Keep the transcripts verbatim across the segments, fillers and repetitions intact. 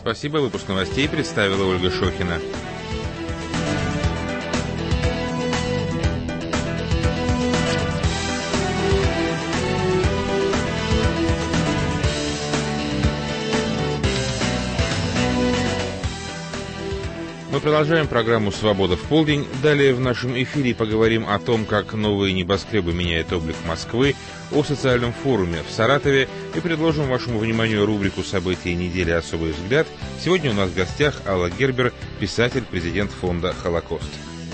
спасибо. Выпуск новостей представила Ольга Шохина. Мы продолжаем программу «Свобода в полдень». Далее в нашем эфире поговорим о том, как новые небоскребы меняют облик Москвы, о социальном форуме в Саратове и предложим вашему вниманию рубрику «События недели. Особый взгляд». Сегодня у нас в гостях Алла Гербер, писатель, президент фонда «Холокост».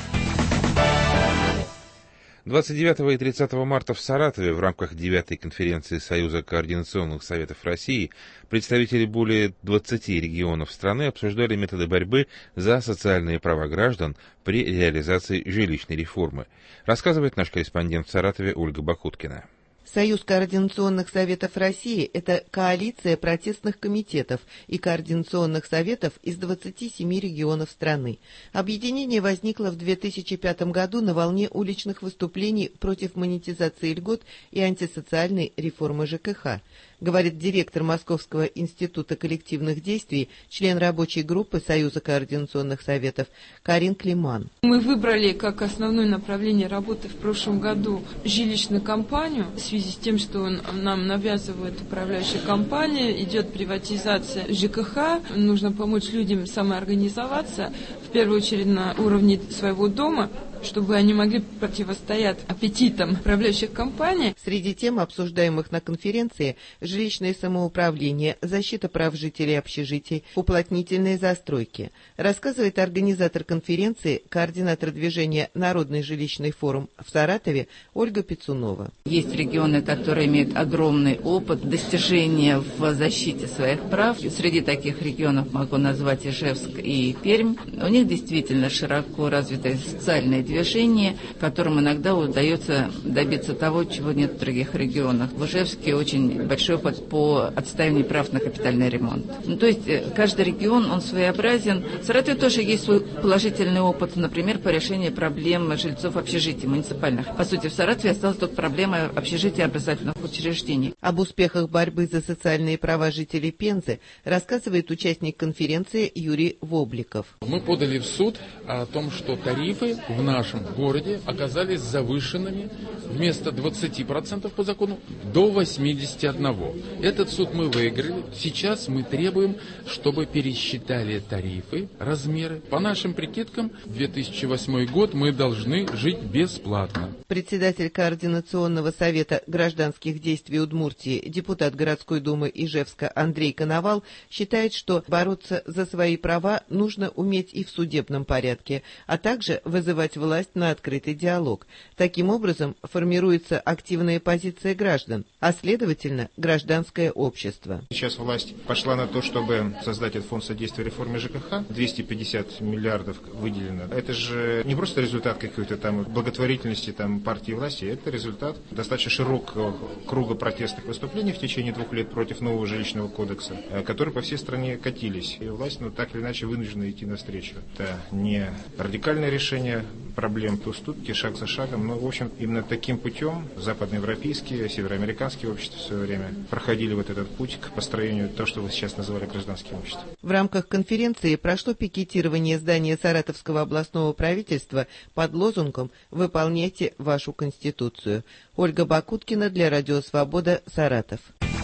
двадцать девятого и тридцатого марта в Саратове в рамках девятой конференции Союза координационных советов России представители более двадцати регионов страны обсуждали методы борьбы за социальные права граждан при реализации жилищной реформы. Рассказывает наш корреспондент в Саратове Ольга Бакуткина. Союз координационных советов России – это коалиция протестных комитетов и координационных советов из двадцати семи регионов страны. Объединение возникло в две тысячи пятом году на волне уличных выступлений против монетизации льгот и антисоциальной реформы ЖКХ, говорит директор Московского института коллективных действий, член рабочей группы Союза координационных советов Карин Климан. Мы выбрали как основное направление работы в прошлом году жилищную кампанию. В связи с тем, что он нам навязывает управляющая компания, идет приватизация ЖКХ, нужно помочь людям самоорганизоваться, в первую очередь на уровне своего дома, чтобы они могли противостоять аппетитам управляющих компаний. Среди тем, обсуждаемых на конференции, жилищное самоуправление, защита прав жителей общежитий, уплотнительные застройки, рассказывает организатор конференции, координатор движения «Народный жилищный форум» в Саратове Ольга Пицунова. Есть регионы, которые имеют огромный опыт достижения в защите своих прав. Среди таких регионов могу назвать Ижевск и Пермь. У них действительно широко развитое социальное движение, движение, которым иногда удается добиться того, чего нет в других регионах. В Ижевске очень большой опыт по отстаиванию прав на капитальный ремонт. Ну, то есть каждый регион, он своеобразен. В Саратове тоже есть свой положительный опыт, например, по решению проблем жильцов общежитий муниципальных. По сути, в Саратове осталась только проблема общежития образовательных учреждений. Об успехах борьбы за социальные права жителей Пензы рассказывает участник конференции Юрий Вобликов. Мы подали в суд о том, что тарифы в нашем В нашем городе оказались завышенными вместо двадцати процентов по закону до восьмидесяти одного процента. Этот суд мы выиграли. Сейчас мы требуем, чтобы пересчитали тарифы, размеры. По нашим прикидкам, две тысячи восьмой год мы должны жить бесплатно. Председатель Координационного совета гражданских действий Удмуртии, депутат городской думы Ижевска Андрей Коновал считает, что бороться за свои права нужно уметь и в судебном порядке, а также вызывать власть на открытый диалог. Таким образом, формируется активная позиция граждан, а следовательно, гражданское общество. Сейчас власть пошла на то, чтобы создать этот фонд содействия реформе ЖКХ. двести пятьдесят миллиардов выделено. Это же не просто результат какой-то там благотворительности там, партии власти, это результат достаточно широкого круга протестных выступлений в течение двух лет против нового жилищного кодекса, которые по всей стране катились. И власть, ну, так или иначе, вынуждена идти навстречу. Это не радикальное решение проблем, то уступки шаг за шагом, но, в общем, именно таким путем западноевропейские, североамериканские общества в свое время проходили вот этот путь к построению того, что вы сейчас называли гражданским обществом. В рамках конференции прошло пикетирование здания Саратовского областного правительства под лозунгом «Выполняйте вашу Конституцию». Ольга Бакуткина для Радио Свобода, Саратов.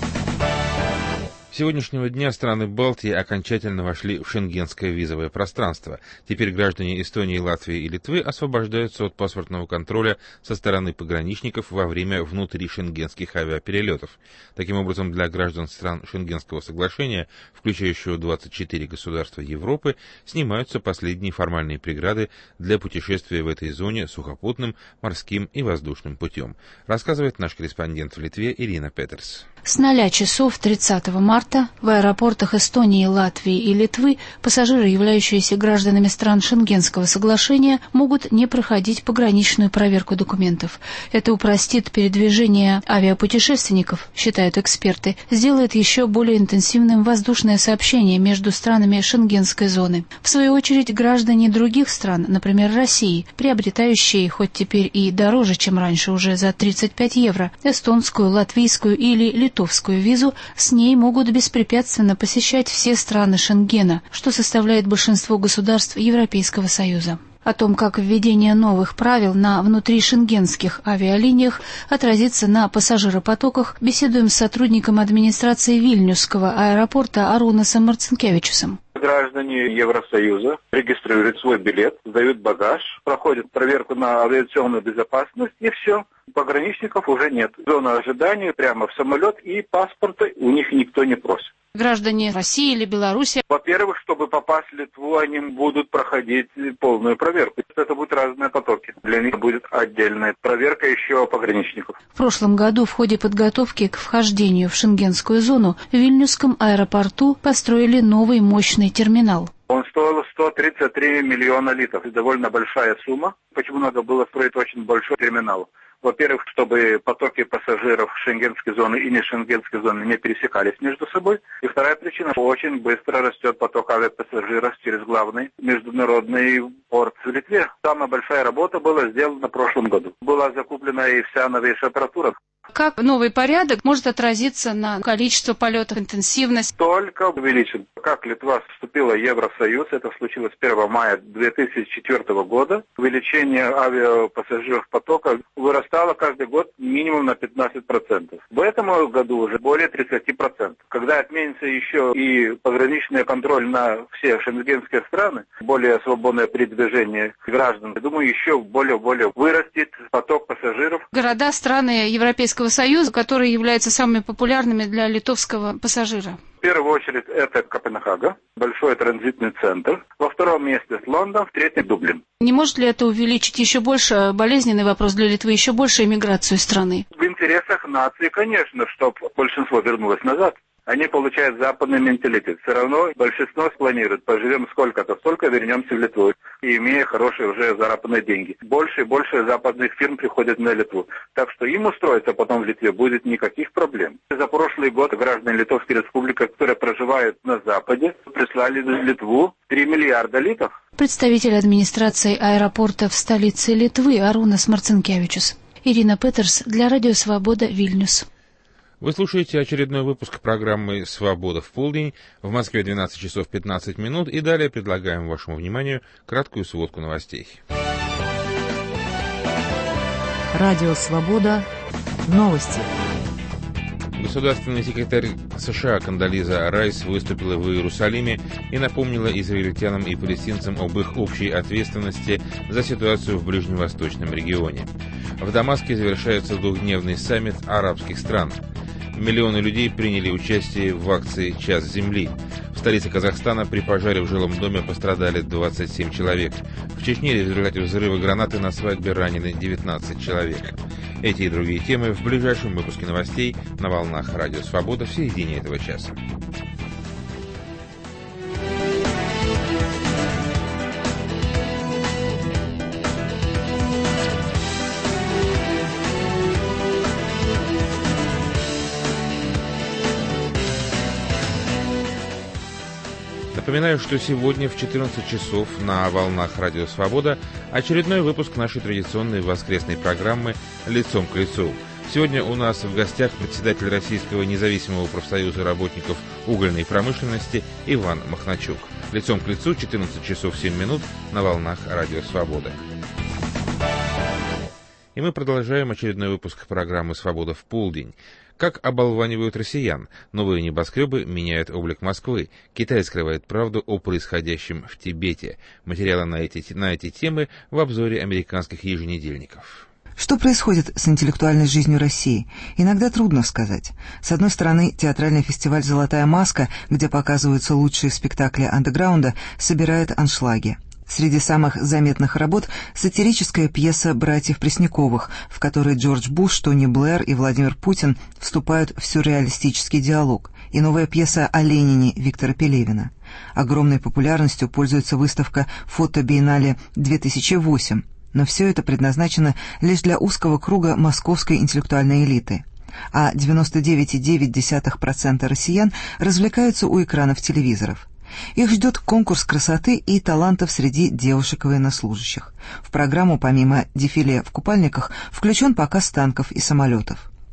С сегодняшнего дня страны Балтии окончательно вошли в шенгенское визовое пространство. Теперь граждане Эстонии, Латвии и Литвы освобождаются от паспортного контроля со стороны пограничников во время внутришенгенских авиаперелетов. Таким образом, для граждан стран Шенгенского соглашения, включающего двадцать четыре государства Европы, снимаются последние формальные преграды для путешествия в этой зоне сухопутным, морским и воздушным путем, рассказывает наш корреспондент в Литве Ирина Петерс. С нуля часов тридцатого марта в аэропортах Эстонии, Латвии и Литвы пассажиры, являющиеся гражданами стран Шенгенского соглашения, могут не проходить пограничную проверку документов. Это упростит передвижение авиапутешественников, считают эксперты, сделает еще более интенсивным воздушное сообщение между странами Шенгенской зоны. В свою очередь, граждане других стран, например, России, приобретающие, хоть теперь и дороже, чем раньше, уже за тридцать пять евро, эстонскую, латвийскую или литовскую визу, с ней могут без беспрепятственно посещать все страны Шенгена, что составляет большинство государств Европейского Союза. О том, как введение новых правил на внутришенгенских авиалиниях отразится на пассажиропотоках, беседуем с сотрудником администрации Вильнюсского аэропорта Арунасом Марцинкевичусом. Граждане Евросоюза регистрируют свой билет, сдают багаж, проходят проверку на авиационную безопасность, и все. Пограничников уже нет. Зона ожидания прямо в самолет, и паспорта у них никто не просит. Граждане России или Беларуси? Во-первых, чтобы попасть в Литву, они будут проходить полную проверку. Это будут разные потоки. Для них будет отдельная проверка еще пограничников. В прошлом году в ходе подготовки к вхождению в шенгенскую зону в Вильнюсском аэропорту построили новый мощный терминал. Он стоил сто тридцать три миллиона литров. Это довольно большая сумма. Почему надо было строить очень большой терминал? Во-первых, чтобы потоки пассажиров шенгенской зоны и не шенгенской зоны не пересекались между собой. И вторая причина – очень быстро растет поток авиапассажиров через главный международный порт в Литве. Самая большая работа была сделана в прошлом году. Была закуплена и вся новейшая аппаратура. Как новый порядок может отразиться на количество полетов, интенсивность? Только увеличен. Как Литва вступила в Евросоюз, это случилось первого мая две тысячи четвёртого года, увеличение авиапассажиров потока вырастало каждый год минимум на пятнадцать процентов. В этом году уже более тридцать процентов. Когда отменится еще и пограничный контроль на все шенгенские страны, более свободное передвижение граждан, я думаю, еще более-более вырастет поток пассажиров. Города, страны Европейского Союза, которые являются самыми популярными для литовского пассажира. В первую очередь это Копенгаген, большой транзитный центр. Во втором месте Лондон, в третьем Дублин. Не может ли это увеличить еще больше, болезненный вопрос для Литвы, еще больше эмиграцию страны? В интересах нации, конечно, чтобы большинство вернулось назад. Они получают западный менталитет. Все равно большинство спланирует, поживем сколько-то, столько, вернемся в Литву, и имея хорошие уже заработанные деньги. Больше и больше западных фирм приходят на Литву. Так что им устроиться потом в Литве будет никаких проблем. За прошлый год граждане Литовской Республики, которые проживают на Западе, прислали в Литву три миллиарда литров. Представитель администрации аэропорта в столице Литвы Арунас Марцинкевичус. Ирина Петерс для Радио Свобода, Вильнюс. Вы слушаете очередной выпуск программы «Свобода в полдень». В Москве двенадцать часов пятнадцать минут. И далее предлагаем вашему вниманию краткую сводку новостей. Радио «Свобода». Новости. Государственный секретарь США Кондолиза Райс выступила в Иерусалиме и напомнила израильтянам и палестинцам об их общей ответственности за ситуацию в ближневосточном регионе. В Дамаске завершается двухдневный саммит арабских стран. Миллионы людей приняли участие в акции «Час земли». В столице Казахстана при пожаре в жилом доме пострадали двадцать семь человек. В Чечне в результате взрыва гранаты на свадьбе ранены девятнадцать человек. Эти и другие темы в ближайшем выпуске новостей на волнах Радио Свобода в середине этого часа. Напоминаю, что сегодня в четырнадцать часов на волнах Радио Свобода очередной выпуск нашей традиционной воскресной программы «Лицом к лицу». Сегодня у нас в гостях председатель Российского независимого профсоюза работников угольной промышленности Иван Махначук. «Лицом к лицу», четырнадцать часов семь минут на волнах Радио Свобода. И мы продолжаем очередной выпуск программы «Свобода в полдень». Как оболванивают россиян, новые небоскребы меняют облик Москвы, Китай скрывает правду о происходящем в Тибете. Материалы на эти, на эти темы в обзоре американских еженедельников. Что происходит с интеллектуальной жизнью России? Иногда трудно сказать. С одной стороны, театральный фестиваль «Золотая маска», где показываются лучшие спектакли андеграунда, собирает аншлаги. Среди самых заметных работ сатирическая пьеса «Братьев Пресняковых», в которой Джордж Буш, Тони Блэр и Владимир Путин вступают в сюрреалистический диалог, и новая пьеса о Ленине Виктора Пелевина. Огромной популярностью пользуется выставка «Фото-биеннале две тысячи восемь», но все это предназначено лишь для узкого круга московской интеллектуальной элиты. А девяносто девять целых девять десятых процента россиян развлекаются у экранов телевизоров. Их ждет конкурс красоты и талантов среди девушек военнослужащих. В программу помимо дефиле в купальниках включен показ танков и самолетов.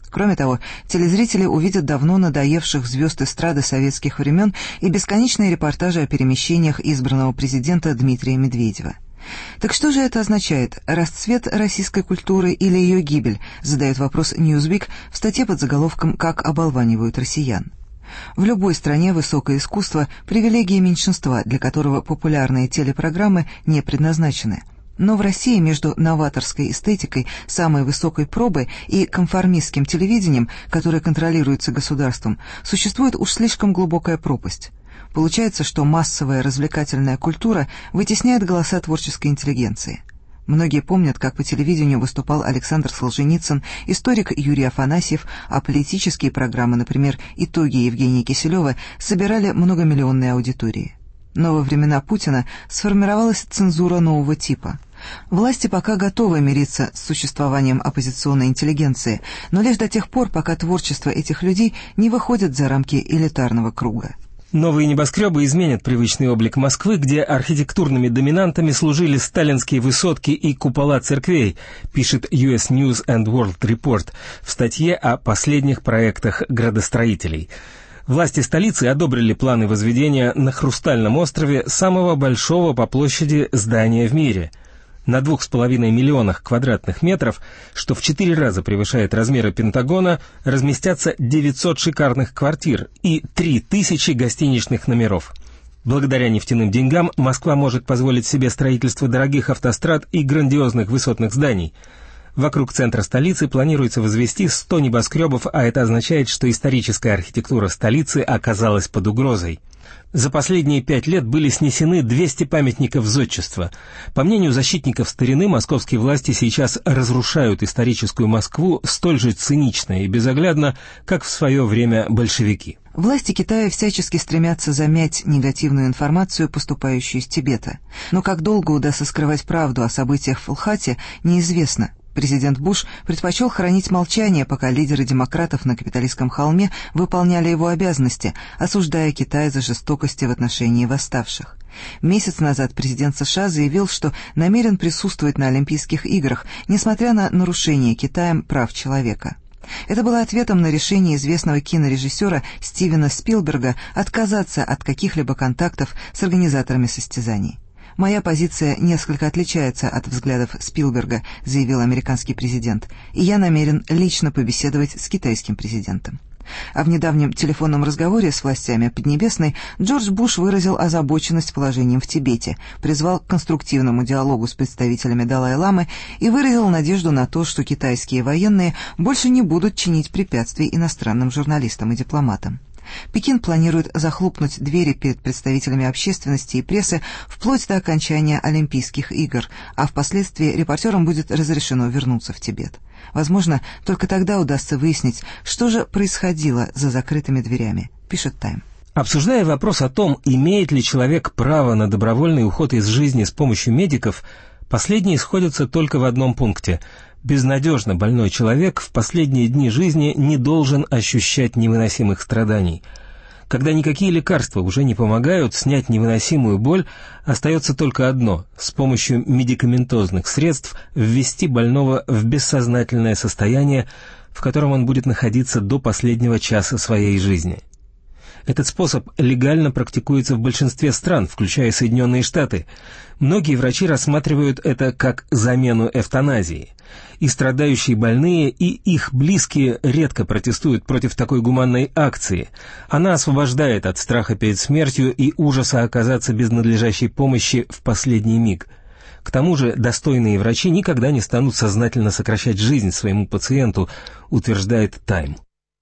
Кроме того, телезрители увидят давно надоевших звезд эстрады советских времен и бесконечные репортажи о перемещениях избранного президента Дмитрия Медведева. Так что же это означает? Расцвет российской культуры или ее гибель? Задает вопрос Newsweek в статье под заголовком «Как оболванивают россиян». В любой стране высокое искусство – привилегия меньшинства, для которого популярные телепрограммы не предназначены. Но в России между новаторской эстетикой, самой высокой пробой и конформистским телевидением, которое контролируется государством, существует уж слишком глубокая пропасть. Получается, что массовая развлекательная культура вытесняет голоса творческой интеллигенции. Многие помнят, как по телевидению выступал Александр Солженицын, историк Юрий Афанасьев, а политические программы, например, «Итоги» Евгения Киселева, собирали многомиллионные аудитории. Но во времена Путина сформировалась цензура нового типа. Власти пока готовы мириться с существованием оппозиционной интеллигенции, но лишь до тех пор, пока творчество этих людей не выходит за рамки элитарного круга. Новые небоскребы изменят привычный облик Москвы, где архитектурными доминантами служили сталинские высотки и купола церквей, пишет ю эс News and World Report в статье о последних проектах градостроителей. Власти столицы одобрили планы возведения на Хрустальном острове самого большого по площади здания в мире. На двух с половиной миллионах квадратных метров, что в четыре раза превышает размеры Пентагона, разместятся девятьсот шикарных квартир и три тысячи гостиничных номеров. Благодаря нефтяным деньгам Москва может позволить себе строительство дорогих автострад и грандиозных высотных зданий. Вокруг центра столицы планируется возвести сто небоскребов, а это означает, что историческая архитектура столицы оказалась под угрозой. За последние пять лет были снесены двести памятников зодчества. По мнению защитников старины, московские власти сейчас разрушают историческую Москву столь же цинично и безоглядно, как в свое время большевики. Власти Китая всячески стремятся замять негативную информацию, поступающую из Тибета. Но как долго удастся скрывать правду о событиях в Лхате, неизвестно. Президент Буш предпочел хранить молчание, пока лидеры демократов на капиталистском холме выполняли его обязанности, осуждая Китай за жестокости в отношении восставших. Месяц назад президент США заявил, что намерен присутствовать на Олимпийских играх, несмотря на нарушение Китаем прав человека. Это было ответом на решение известного кинорежиссера Стивена Спилберга отказаться от каких-либо контактов с организаторами состязаний. «Моя позиция несколько отличается от взглядов Спилберга», — заявил американский президент, «и я намерен лично побеседовать с китайским президентом». А в недавнем телефонном разговоре с властями Поднебесной Джордж Буш выразил озабоченность положением в Тибете, призвал к конструктивному диалогу с представителями Далай-ламы и выразил надежду на то, что китайские военные больше не будут чинить препятствий иностранным журналистам и дипломатам. Пекин планирует захлопнуть двери перед представителями общественности и прессы вплоть до окончания Олимпийских игр, а впоследствии репортерам будет разрешено вернуться в Тибет. Возможно, только тогда удастся выяснить, что же происходило за закрытыми дверями, пишет Time. Обсуждая вопрос о том, имеет ли человек право на добровольный уход из жизни с помощью медиков, последние сходятся только в одном пункте. Безнадежно больной человек в последние дни жизни не должен ощущать невыносимых страданий. Когда никакие лекарства уже не помогают снять невыносимую боль, остается только одно – с помощью медикаментозных средств ввести больного в бессознательное состояние, в котором он будет находиться до последнего часа своей жизни. Этот способ легально практикуется в большинстве стран, включая Соединенные Штаты. Многие врачи рассматривают это как замену эвтаназии. И страдающие больные, и их близкие редко протестуют против такой гуманной акции. Она освобождает от страха перед смертью и ужаса оказаться без надлежащей помощи в последний миг. К тому же достойные врачи никогда не станут сознательно сокращать жизнь своему пациенту, утверждает Time.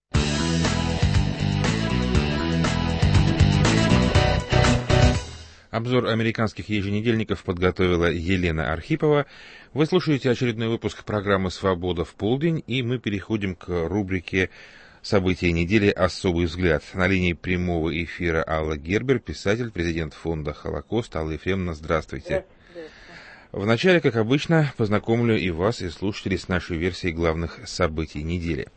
Обзор американских еженедельников подготовила Елена Архипова. Вы слушаете очередной выпуск программы «Свобода в полдень», и мы переходим к рубрике «События недели. Особый взгляд». На линии прямого эфира Алла Гербер, писатель, президент фонда «Холокост». Алла Ефремовна, здравствуйте. Вначале, как обычно, познакомлю и вас, и слушателей с нашей версией главных событий недели.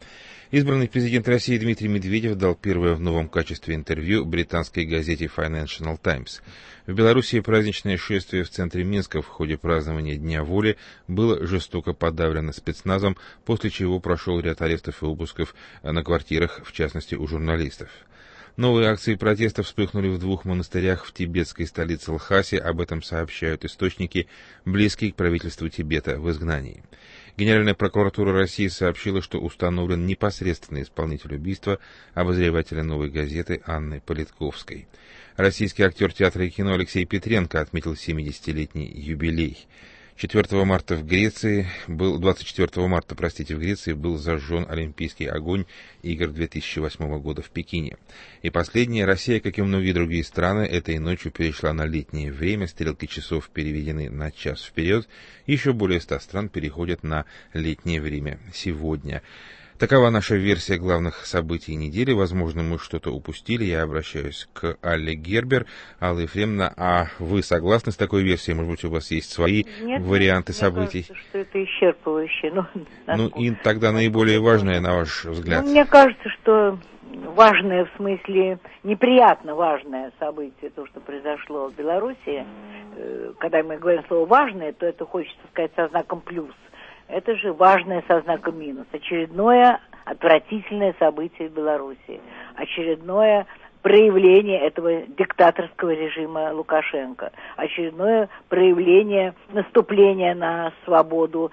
Избранный президент России Дмитрий Медведев дал первое в новом качестве интервью британской газете Financial Times. В Белоруссии праздничное шествие в центре Минска в ходе празднования Дня воли было жестоко подавлено спецназом, после чего прошел ряд арестов и обысков на квартирах, в частности у журналистов. Новые акции протеста вспыхнули в двух монастырях в тибетской столице Лхасе, об этом сообщают источники, близкие к правительству Тибета в изгнании. Генеральная прокуратура России сообщила, что установлен непосредственный исполнитель убийства обозревателя «Новой газеты» Анны Политковской. Российский актер театра и кино Алексей Петренко отметил семидесятилетний юбилей. четвёртого марта в Греции был, двадцать четвёртого марта, простите, в Греции был зажжен олимпийский огонь игр две тысячи восьмого года в Пекине. И последнее, Россия, как и многие другие страны, этой ночью перешла на летнее время, стрелки часов переведены на час вперед, еще более ста стран переходят на летнее время сегодня. Такова наша версия главных событий недели. Возможно, мы что-то упустили. Я обращаюсь к Алле Гербер. Алла Ефремовна, а вы согласны с такой версией? Может быть, у вас есть свои Нет, варианты мне событий? Кажется, что это исчерпывающе. Ну, ну и тогда наиболее важное, на ваш взгляд? Ну, мне кажется, что важное, в смысле, неприятно важное событие, то, что произошло в Беларуси. Когда мы говорим слово «важное», то это хочется сказать со знаком «плюс». Это же важное со знаком минус. Очередное отвратительное событие в Беларуси. Очередное проявление этого диктаторского режима Лукашенко. Очередное проявление наступления на свободу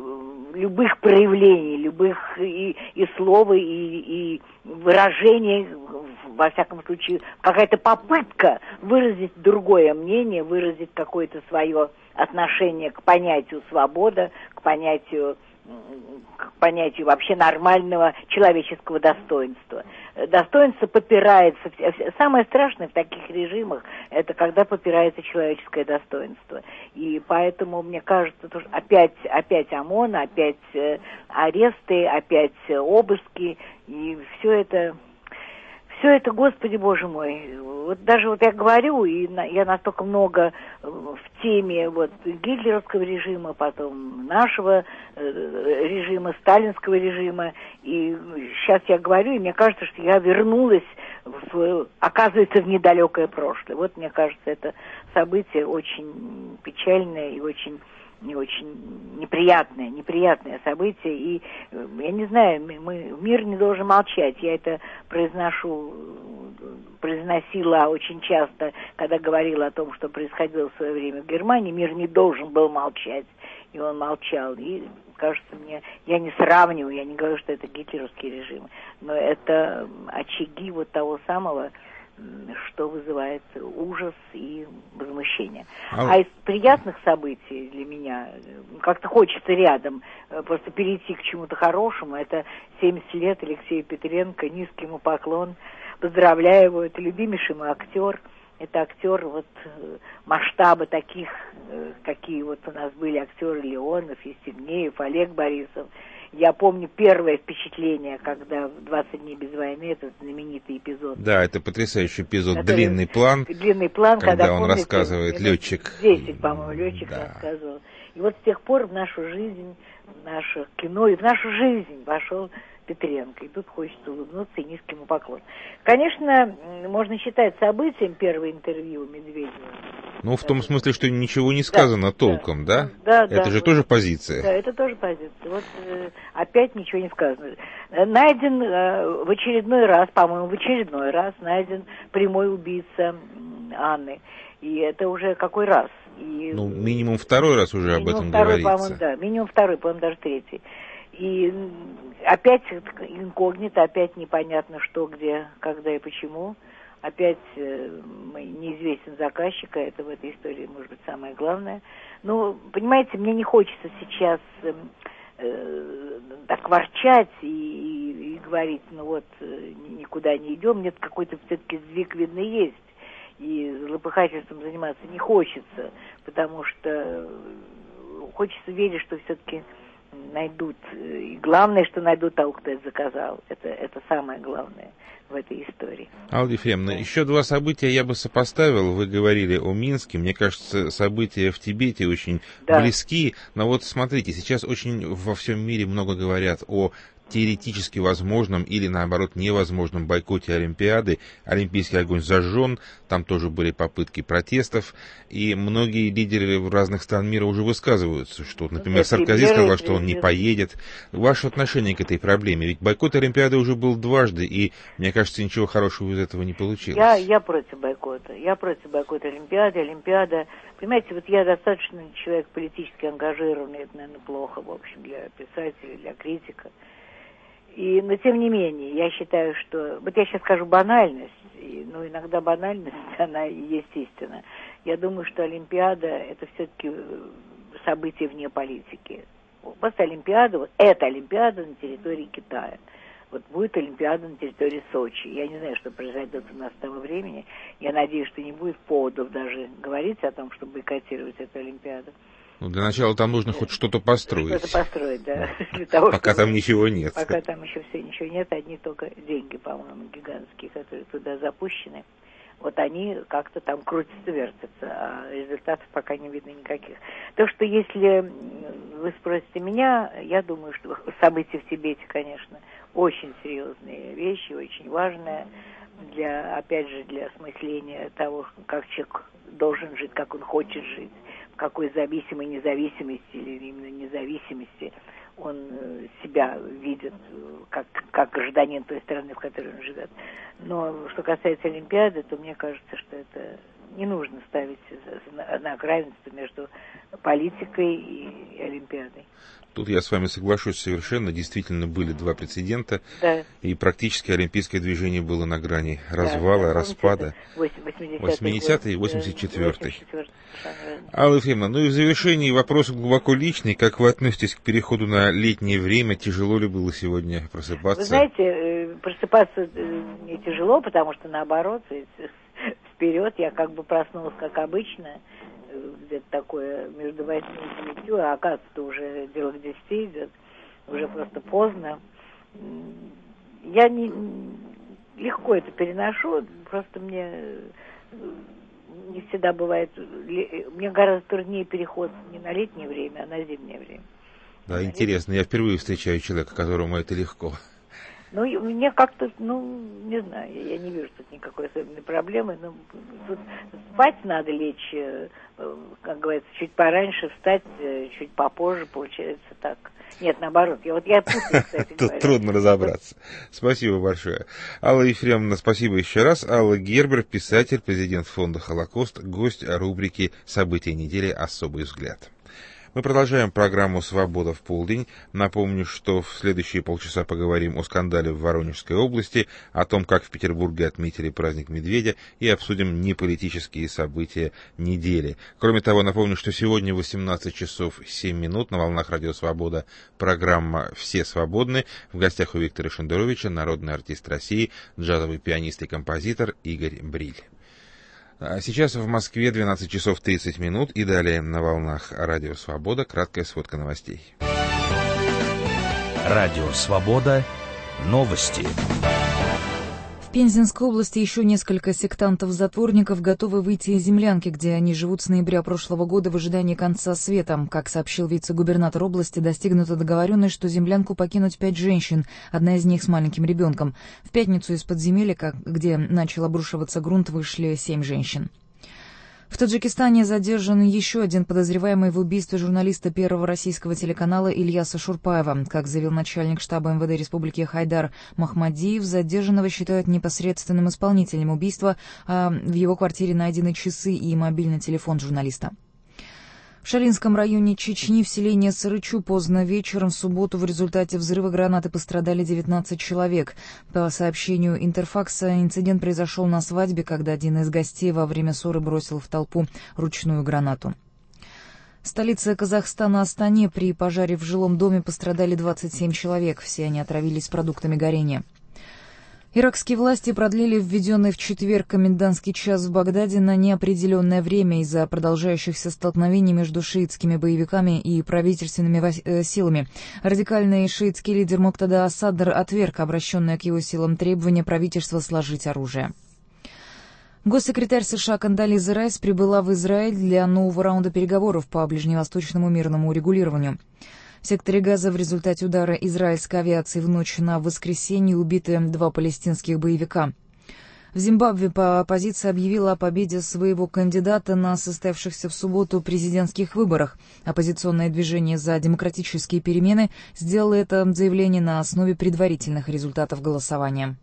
любых проявлений, любых и, и слов, и, и выражений, во всяком случае, какая-то попытка выразить другое мнение, выразить какое-то свое отношение к понятию свобода, к понятию, к понятию вообще нормального человеческого достоинства. Достоинство попирается. Самое страшное в таких режимах — это когда попирается человеческое достоинство. И поэтому, мне кажется, что опять, опять ОМОН, опять аресты, опять обыски, и все это... Все это, Господи Боже мой, вот даже вот я говорю, и на, я настолько много в теме вот гитлеровского режима, потом нашего э, режима, сталинского режима, и сейчас я говорю, и мне кажется, что я вернулась, в, оказывается, в недалекое прошлое. Вот, мне кажется, это событие очень печальное и очень... не очень неприятное, неприятное событие, и я не знаю, мы, мир не должен молчать, я это произношу, произносила очень часто, когда говорила о том, что происходило в свое время в Германии, мир не должен был молчать, и он молчал, и кажется мне, я не сравниваю, я не говорю, что это гитлеровский режим, но это очаги вот того самого, что вызывает ужас и возмущение. А, а из приятных событий для меня, как-то хочется рядом просто перейти к чему-то хорошему, это семьдесят лет Алексея Петренко, низкий ему поклон, поздравляю его, это любимейший мой актер, это актер вот масштаба таких, какие вот у нас были актеры Леонов, Евстигнеев, Олег Борисов. Я помню первое впечатление, когда в «двадцать дней без войны», этот знаменитый эпизод. Да, это потрясающий эпизод, который, длинный план. Длинный план, когда, когда он помните, рассказывает, летчик. десять, по-моему, летчик да. рассказывал. И вот с тех пор в нашу жизнь, в наше кино и в нашу жизнь вошел Петренко. И тут хочется улыбнуться и низкий ему поклон. Конечно, можно считать событием первое интервью Медведева. Ну, в том смысле, что ничего не сказано да, толком, да? Да, Это да. же вот, тоже позиция. Да, это тоже позиция. Вот э, опять ничего не сказано. Найден э, в очередной раз, по-моему, в очередной раз найден прямой убийца Анны. И это уже какой раз? И, ну, минимум второй раз уже об этом второй, говорится. По-моему, да, минимум второй, по-моему, даже третий. И опять инкогнито, опять непонятно что, где, когда и почему. Опять э, неизвестен заказчик, а это в этой истории, может быть, самое главное. Но, понимаете, мне не хочется сейчас э, э, так ворчать и, и, и говорить, ну вот, э, никуда не идем. Нет, какой-то все-таки сдвиг, видно, есть. И злопыхательством заниматься не хочется, потому что хочется верить, что все-таки найдут. И главное, что найдут того, кто это заказал. Это, это самое главное в этой истории. Алла Ефремовна, еще два события я бы сопоставил. Вы говорили о Минске. Мне кажется, события в Тибете очень да. близки. Но вот смотрите, сейчас очень во всем мире много говорят о теоретически возможном или, наоборот, невозможном бойкоте Олимпиады. Олимпийский огонь зажжен, там тоже были попытки протестов, и многие лидеры разных стран мира уже высказываются, что, например, Саркози сказал, что он не поедет. Ваше отношение к этой проблеме? Ведь бойкот Олимпиады уже был дважды, и, мне кажется, ничего хорошего из этого не получилось. Я, я против бойкота. Я против бойкота Олимпиады. Олимпиада... Понимаете, вот я достаточно человек политически ангажированный, это, наверное, плохо, в общем, для писателя, для критика. И, но тем не менее, я считаю, что... Вот я сейчас скажу банальность, и, но иногда банальность, она и есть истина. Я думаю, что Олимпиада — это все-таки событие вне политики. Просто Олимпиада, вот эта Олимпиада на территории Китая. Вот будет Олимпиада на территории Сочи. Я не знаю, что произойдет у нас с того времени. Я надеюсь, что не будет поводов даже говорить о том, чтобы бойкотировать эту Олимпиаду. Ну, для начала там нужно хоть что-то построить. Что-то построить, да. Для того, пока чтобы... там ничего нет. Пока там еще все ничего нет, одни только деньги, по-моему, гигантские, которые туда запущены. Вот они как-то там крутятся, вертятся, а результатов пока не видно никаких. Так что если вы спросите меня, я думаю, что события в Тибете, конечно, очень серьезные вещи, очень важные для, опять же, для осмысления того, как человек должен жить, как он хочет жить, в какой зависимой независимости или именно независимости он себя видит как, как гражданин той страны, в которой он живет. Но что касается Олимпиады, то мне кажется, что это не нужно ставить знак равенства между политикой и Олимпиадой. Тут я с вами соглашусь совершенно. Действительно, были два прецедента, да. И практически олимпийское движение было на грани развала, да, распада. восьмидесятый и восемьдесят четвёртый. Алла Ефремовна, ну и в завершении вопрос глубоко личный. Как вы относитесь к переходу на летнее время? Тяжело ли было сегодня просыпаться? Вы знаете, просыпаться не тяжело, потому что наоборот, вперед я как бы проснулась как обычно. Где-то такое между восьми и девятью, а оказывается, уже дело к десяти идет, уже просто поздно. Я не легко это переношу, просто мне не всегда бывает, мне гораздо труднее переход не на летнее время, а на зимнее время. Да, интересно, я впервые встречаю человека, которому это легко. Ну, мне как-то, ну, не знаю, я не вижу тут никакой особенной проблемы. Но тут спать надо лечь, как говорится, чуть пораньше, встать чуть попозже, получается так. Нет, наоборот, я вот я путаю, кстати говоря. Тут трудно разобраться. Спасибо большое. Алла Ефремовна, спасибо еще раз. Алла Гербер, писатель, президент фонда «Холокост», гость рубрики «События недели. Особый взгляд». Мы продолжаем программу «Свобода в полдень». Напомню, что в следующие полчаса поговорим о скандале в Воронежской области, о том, как в Петербурге отметили праздник Медведя, и обсудим неполитические события недели. Кроме того, напомню, что сегодня в восемнадцать часов семь минут на волнах Радио Свобода программа «Все свободны». В гостях у Виктора Шендеровича народный артист России, джазовый пианист и композитор Игорь Бриль. А сейчас в Москве двенадцать часов тридцать минут, и далее на волнах Радио Свобода краткая сводка новостей. Радио Свобода. Новости. В Пензенской области еще несколько сектантов-затворников готовы выйти из землянки, где они живут с ноября прошлого года в ожидании конца света. Как сообщил вице-губернатор области, достигнута договоренность, что землянку покинут пять женщин, одна из них с маленьким ребенком. В пятницу из подземелья, где начал обрушиваться грунт, вышли семь женщин. В Таджикистане задержан еще один подозреваемый в убийстве журналиста Первого российского телеканала Ильяса Шурпаева. Как заявил начальник штаба эм вэ дэ Республики Хайдар Махмадиев, задержанного считают непосредственным исполнителем убийства, а в его квартире найдены часы и мобильный телефон журналиста. В Шалинском районе Чечни в селении Сарычу поздно вечером в субботу в результате взрыва гранаты пострадали девятнадцать человек. По сообщению Интерфакса, инцидент произошел на свадьбе, когда один из гостей во время ссоры бросил в толпу ручную гранату. В столице Казахстана Астане при пожаре в жилом доме пострадали двадцать семь человек. Все они отравились продуктами горения. Иракские власти продлили введенный в четверг комендантский час в Багдаде на неопределенное время из-за продолжающихся столкновений между шиитскими боевиками и правительственными силами. Радикальный шиитский лидер Муктада Асадр отверг обращенное к его силам требование правительства сложить оружие. Госсекретарь США Кондолиза Райс прибыла в Израиль для нового раунда переговоров по ближневосточному мирному урегулированию. В секторе Газа в результате удара израильской авиации в ночь на воскресенье убиты два палестинских боевика. В Зимбабве оппозиция объявила о победе своего кандидата на состоявшихся в субботу президентских выборах. Оппозиционное движение «За демократические перемены» сделало это заявление на основе предварительных результатов голосования.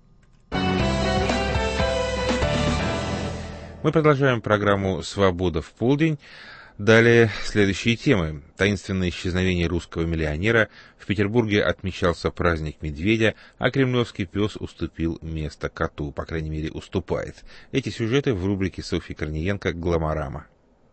Мы продолжаем программу «Свобода в полдень». Далее следующие темы. Таинственное исчезновение русского миллионера. В Петербурге отмечался праздник медведя, а кремлевский пес уступил место коту, по крайней мере, уступает. Эти сюжеты в рубрике Софьи Корниенко «Гламорама».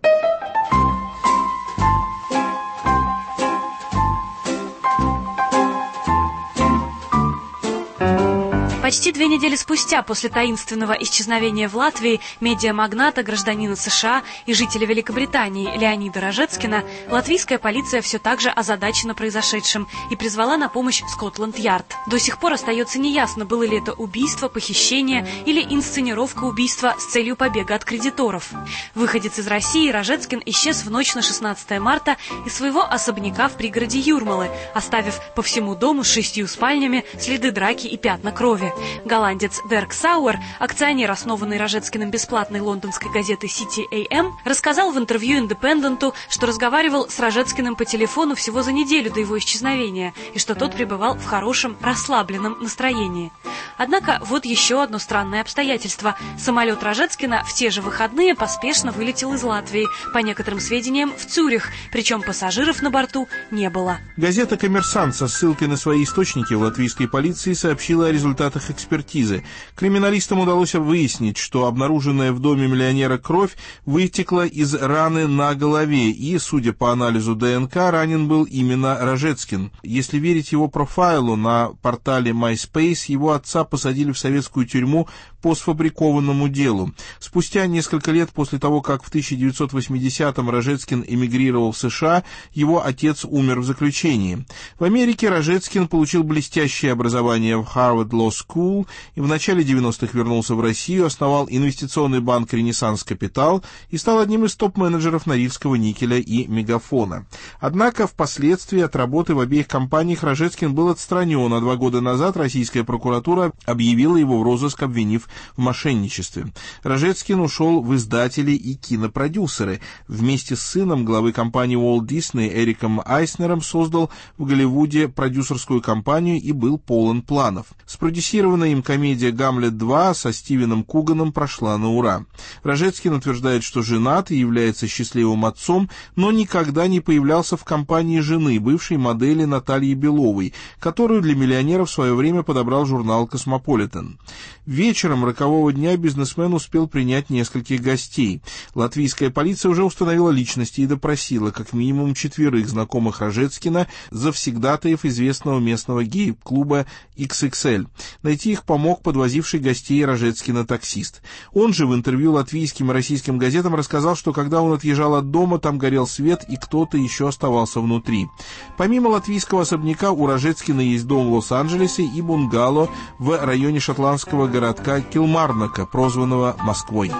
Почти две недели спустя после таинственного исчезновения в Латвии медиамагната, гражданина США и жителя Великобритании Леонида Ражецкина, латвийская полиция все так же озадачена произошедшим и призвала на помощь Скотланд-Ярд. До сих пор остается неясно, было ли это убийство, похищение или инсценировка убийства с целью побега от кредиторов. Выходец из России Ражецкин исчез в ночь на шестнадцатое марта из своего особняка в пригороде Юрмалы, оставив по всему дому с шестью спальнями следы драки и пятна крови. Голландец Дерк Сауэр, акционер, основанный Ражецкиным бесплатной лондонской газеты City эй эм, рассказал в интервью Индепенденту, что разговаривал с Ражецкиным по телефону всего за неделю до его исчезновения и что тот пребывал в хорошем, расслабленном настроении. Однако вот еще одно странное обстоятельство. Самолет Ражецкина в те же выходные поспешно вылетел из Латвии, по некоторым сведениям, в Цюрих, причем пассажиров на борту не было. Газета «Коммерсант» со ссылкой на свои источники в латвийской полиции сообщила о результатах экспертизы. Криминалистам удалось выяснить, что обнаруженная в доме миллионера кровь вытекла из раны на голове, и, судя по анализу ДНК, ранен был именно Ражецкин. Если верить его профайлу на портале MySpace, его отца посадили в советскую тюрьму по сфабрикованному делу. Спустя несколько лет после того, как в тысяча девятьсот восьмидесятом Ражецкин эмигрировал в США, его отец умер в заключении. В Америке Ражецкин получил блестящее образование в Harvard Law School и в начале девяностых вернулся в Россию, основал инвестиционный банк «Ренессанс Капитал» и стал одним из топ-менеджеров Норильского никеля и Мегафона. Однако впоследствии от работы в обеих компаниях Ражецкин был отстранен, а два года назад российская прокуратура объявила его в розыск, обвинив в мошенничестве. Ражецкин ушел в издатели и кинопродюсеры. Вместе с сыном главы компании Walt Disney Эриком Айснером создал в Голливуде продюсерскую компанию и был полон планов. Спродюсированная им комедия «Гамлет два» со Стивеном Куганом прошла на ура. Ражецкин утверждает, что женат и является счастливым отцом, но никогда не появлялся в компании жены, бывшей модели Натальи Беловой, которую для миллионера в свое время подобрал журнал «Космополитен». Вечером рокового дня бизнесмен успел принять нескольких гостей. Латвийская полиция уже установила личности и допросила как минимум четверых знакомых Ражецкина, завсегдатаев известного местного гей-клуба икс икс эль. Найти их помог подвозивший гостей Ражецкина таксист. Он же в интервью латвийским и российским газетам рассказал, что когда он отъезжал от дома, там горел свет и кто-то еще оставался внутри. Помимо латвийского особняка у Ражецкина есть дом в Лос-Анджелесе и бунгало в районе шотландского городка Килмарнока, прозванного Москвой.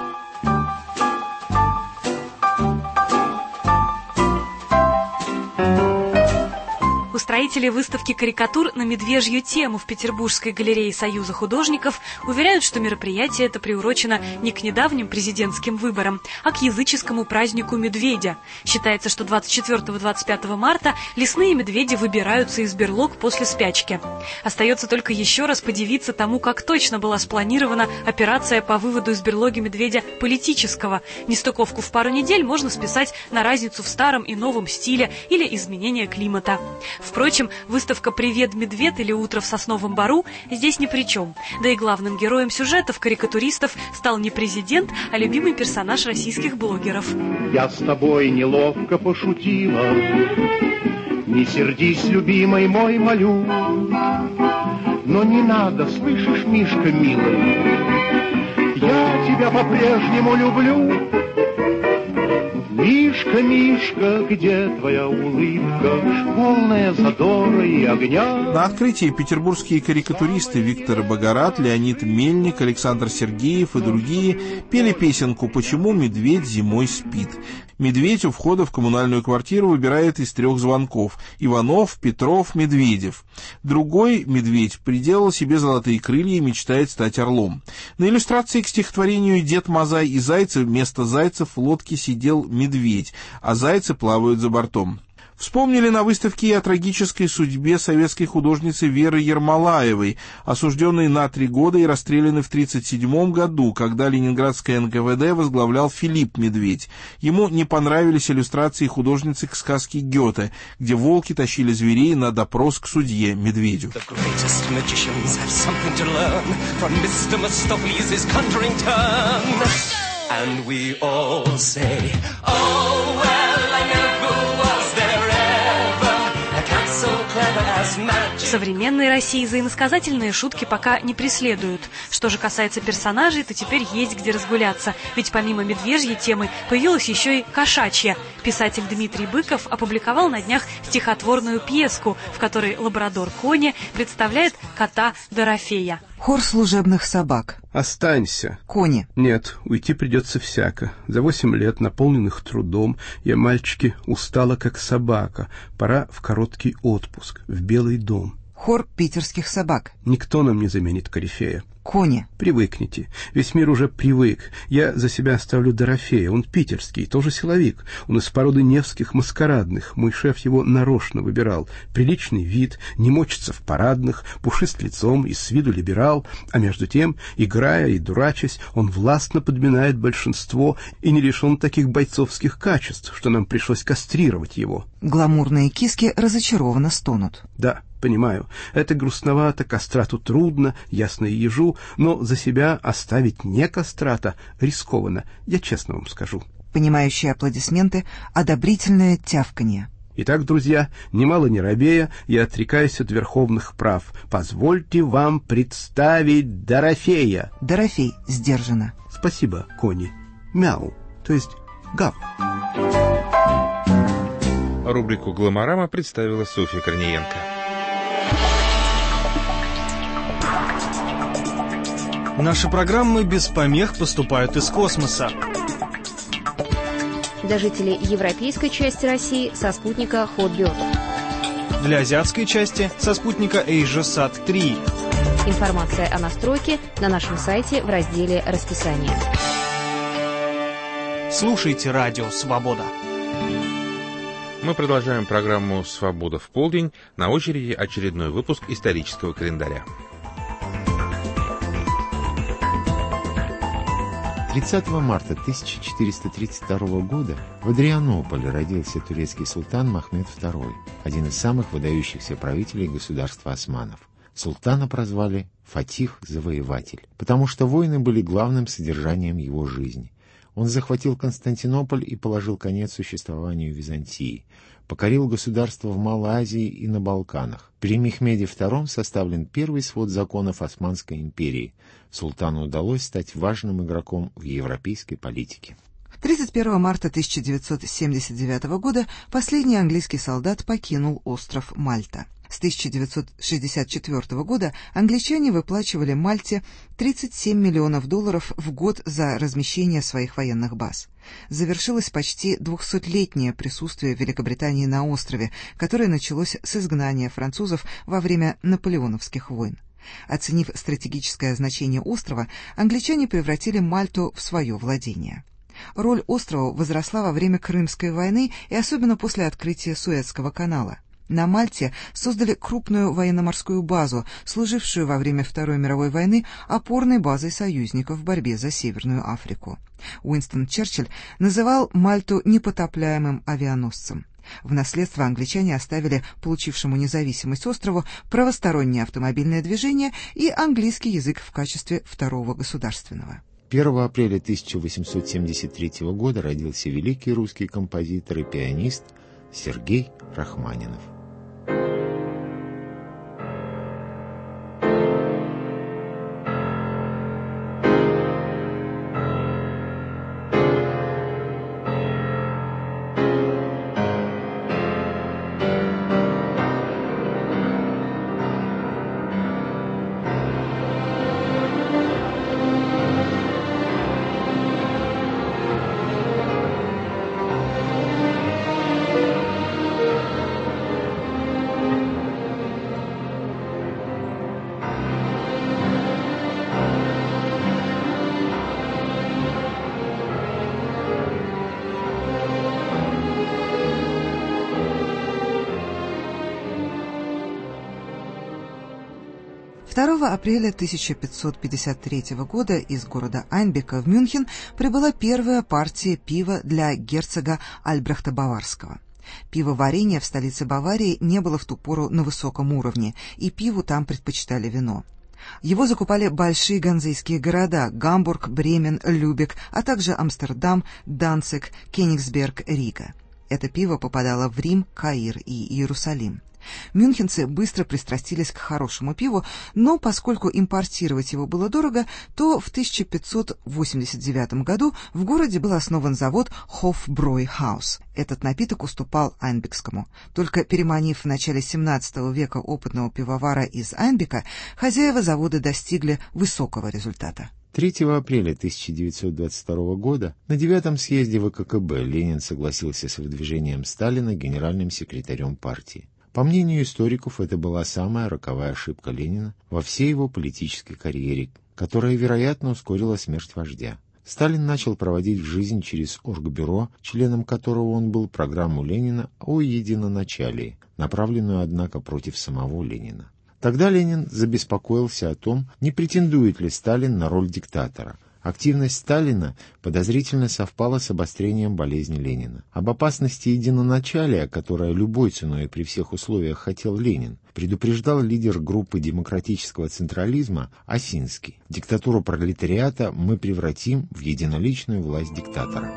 Устроители выставки карикатур на медвежью тему в Петербургской галерее Союза художников уверяют, что мероприятие это приурочено не к недавним президентским выборам, а к языческому празднику медведя. Считается, что двадцать четвёртого — двадцать пятого марта лесные медведи выбираются из берлог после спячки. Остается только еще раз подивиться тому, как точно была спланирована операция по выводу из берлоги медведя политического. Нестыковку в пару недель можно списать на разницу в старом и новом стиле или изменение климата. Впрочем, выставка «Привет, медведь» или «Утро в сосновом бору» здесь ни при чем. Да и главным героем сюжетов карикатуристов стал не президент, а любимый персонаж российских блогеров. Я с тобой неловко пошутила, не сердись, любимый мой, молю. Но не надо, слышишь, Мишка, милый, я тебя по-прежнему люблю. Мишка, Мишка, где твоя улыбка, полная задора и огня? На открытии петербургские карикатуристы Виктор Богорат, Леонид Мельник, Александр Сергеев и другие пели песенку «Почему медведь зимой спит?». Медведь у входа в коммунальную квартиру выбирает из трех звонков – Иванов, Петров, Медведев. Другой медведь приделал себе золотые крылья и мечтает стать орлом. На иллюстрации к стихотворению «Дед Мазай и зайцы» вместо зайцев в лодке сидел медведь, а зайцы плавают за бортом. Вспомнили на выставке и о трагической судьбе советской художницы Веры Ермолаевой, осужденной на три года и расстрелянной в тридцать седьмом году, когда ленинградское эн ка вэ дэ возглавлял Филипп Медведь. Ему не понравились иллюстрации художницы к сказке Гёте, где волки тащили зверей на допрос к судье Медведю. В современной России за иносказательные шутки пока не преследуют. Что же касается персонажей, то теперь есть где разгуляться. Ведь помимо медвежьей темы появилась еще и кошачья. Писатель Дмитрий Быков опубликовал на днях стихотворную пьеску, в которой лабрадор Кони представляет кота Дорофея. Хор служебных собак. Останься. Кони. Нет, уйти придется всяко. За восемь лет, наполненных трудом, я, мальчики, устала, как собака. Пора в короткий отпуск, в Белый дом. Хор питерских собак. Никто нам не заменит корифея. Кони. Привыкните. Весь мир уже привык. Я за себя оставлю Дорофея. Он питерский, тоже силовик. Он из породы невских маскарадных. Мой шеф его нарочно выбирал. Приличный вид, не мочится в парадных, пушист лицом и с виду либерал. А между тем, играя и дурачась, он властно подминает большинство и не лишен таких бойцовских качеств, что нам пришлось кастрировать его. Гламурные киски разочарованно стонут. Да, понимаю, это грустновато, кастрату трудно, ясно и ежу, но за себя оставить не кастрата рискованно, я честно вам скажу. Понимающие аплодисменты, одобрительное тявканье. Итак, друзья, немало не робея, я отрекаюсь от верховных прав. Позвольте вам представить Дорофея. Дорофей сдержанно. Спасибо, Кони. Мяу, то есть гав. Рубрику «Гламорама» представила Софья Корниенко. Наши программы без помех поступают из космоса. Для жителей европейской части России со спутника Hotbird. Для азиатской части со спутника AsiaSat три. Информация о настройке на нашем сайте в разделе «Расписание». Слушайте радио «Свобода». Мы продолжаем программу «Свобода в полдень». На очереди очередной выпуск исторического календаря. тридцатого марта тысяча четыреста тридцать второго года в Адрианополе родился турецкий султан Махмед второй, один из самых выдающихся правителей государства османов. Султана прозвали Фатих-завоеватель, потому что войны были главным содержанием его жизни. Он захватил Константинополь и положил конец существованию Византии, покорил государства в Малой Азии и на Балканах. При Мехмеде втором составлен первый свод законов Османской империи. Султану удалось стать важным игроком в европейской политике. тридцать первого марта тысяча девятьсот семьдесят девятого года последний английский солдат покинул остров Мальта. С тысяча девятьсот шестьдесят четвёртого года англичане выплачивали Мальте тридцать семь миллионов долларов в год за размещение своих военных баз. Завершилось почти двухсотлетнее присутствие Великобритании на острове, которое началось с изгнания французов во время наполеоновских войн. Оценив стратегическое значение острова, англичане превратили Мальту в свое владение. Роль острова возросла во время Крымской войны и особенно после открытия Суэцкого канала. На Мальте создали крупную военно-морскую базу, служившую во время Второй мировой войны опорной базой союзников в борьбе за Северную Африку. Уинстон Черчилль называл Мальту непотопляемым авианосцем. В наследство англичане оставили получившему независимость острову правостороннее автомобильное движение и английский язык в качестве второго государственного. первого апреля тысяча восемьсот семьдесят третьего года родился великий русский композитор и пианист Сергей Рахманинов. второго апреля тысяча пятьсот пятьдесят третьего года из города Айнбека в Мюнхен прибыла первая партия пива для герцога Альбрехта Баварского. Пивоварение в столице Баварии не было в ту пору на высоком уровне, и пиву там предпочитали вино. Его закупали большие ганзейские города – Гамбург, Бремен, Любек, а также Амстердам, Данциг, Кенигсберг, Рига. Это пиво попадало в Рим, Каир и Иерусалим. Мюнхенцы быстро пристрастились к хорошему пиву, но поскольку импортировать его было дорого, то в тысяча пятьсот восемьдесят девятом году в городе был основан завод Hofbräuhaus. Этот напиток уступал айнбекскому. Только переманив в начале семнадцатого века опытного пивовара из Айнбека, хозяева завода достигли высокого результата. третьего апреля тысяча девятьсот двадцать второго года на девятом съезде ВККБ Ленин согласился с выдвижением Сталина генеральным секретарем партии. По мнению историков, это была самая роковая ошибка Ленина во всей его политической карьере, которая, вероятно, ускорила смерть вождя. Сталин начал проводить в жизнь через Оргбюро, членом которого он был, программу Ленина о единоначалии, направленную, однако, против самого Ленина. Тогда Ленин забеспокоился о том, не претендует ли Сталин на роль диктатора. Активность Сталина подозрительно совпала с обострением болезни Ленина. Об опасности единоначалия, которое любой ценой и при всех условиях хотел Ленин, предупреждал лидер группы демократического централизма Осинский. Диктатуру пролетариата мы превратим в единоличную власть диктатора.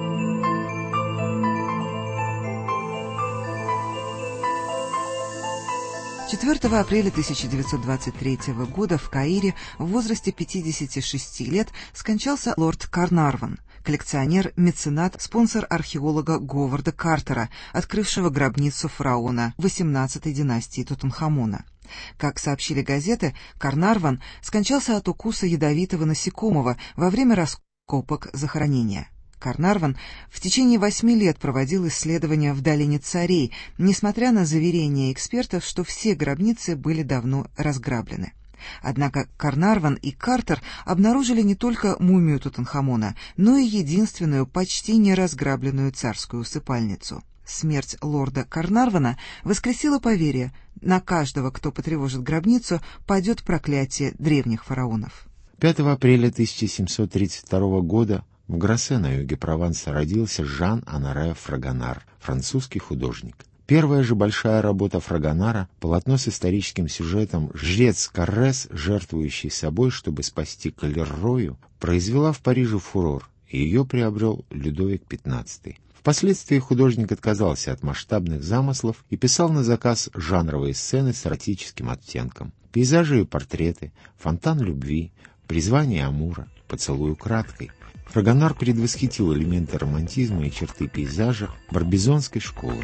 четвёртого апреля тысяча девятьсот двадцать третьего года в Каире в возрасте пятидесяти шести лет скончался лорд Карнарвон, коллекционер, меценат, спонсор археолога Говарда Картера, открывшего гробницу фараона восемнадцатой династии Тутанхамона. Как сообщили газеты, Карнарвон скончался от укуса ядовитого насекомого во время раскопок захоронения. Карнарвон в течение восьми лет проводил исследования в долине царей, несмотря на заверения экспертов, что все гробницы были давно разграблены. Однако Карнарвон и Картер обнаружили не только мумию Тутанхамона, но и единственную почти неразграбленную царскую усыпальницу. Смерть лорда Карнарвона воскресила поверье: на каждого, кто потревожит гробницу, падет проклятие древних фараонов. пятого апреля тысяча семьсот тридцать второго года в Гроссе на юге Прованса родился Жан-Оноре Фрагонар, французский художник. Первая же большая работа Фрагонара, полотно с историческим сюжетом «Жрец Каррес, жертвующий собой, чтобы спасти Калеррою», произвела в Париже фурор, и ее приобрел Людовик пятнадцатый. Впоследствии художник отказался от масштабных замыслов и писал на заказ жанровые сцены с эротическим оттенком, пейзажи и портреты, фонтан любви, призвание Амура, поцелуй украдкой. Фрагонар предвосхитил элементы романтизма и черты пейзажа барбизонской школы.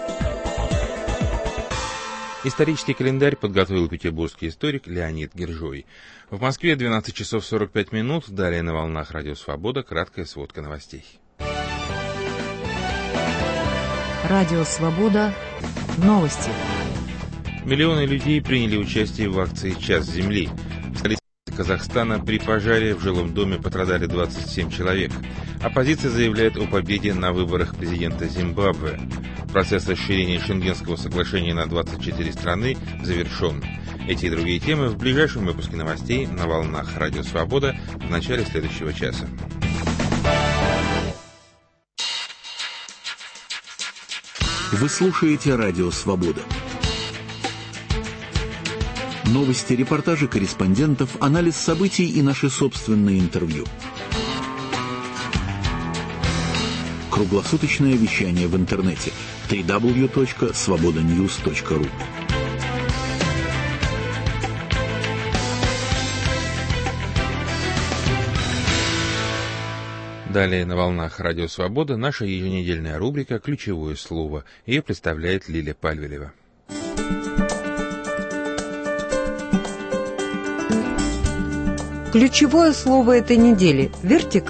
Исторический календарь подготовил петербургский историк Леонид Гержой. В Москве двенадцать часов сорок пять минут. Далее на волнах Радио Свобода краткая сводка новостей. Радио Свобода. Новости. Миллионы людей приняли участие в акции «Час земли». В столице Казахстана при пожаре в жилом доме пострадали двадцать семь человек. Оппозиция заявляет о победе на выборах президента Зимбабве. Процесс расширения Шенгенского соглашения на двадцать четыре страны завершен. Эти и другие темы в ближайшем выпуске новостей на волнах Радио Свобода в начале следующего часа. Вы слушаете Радио Свобода. Новости, репортажи корреспондентов, анализ событий и наши собственные интервью. Круглосуточное вещание в интернете дабл ю дабл ю дабл ю точка свобода ньюс точка ру. Далее на волнах Радио Свобода наша еженедельная рубрика «Ключевое слово». Ее представляет Лиля Пальвелева. Ключевое слово этой недели – вертикаль.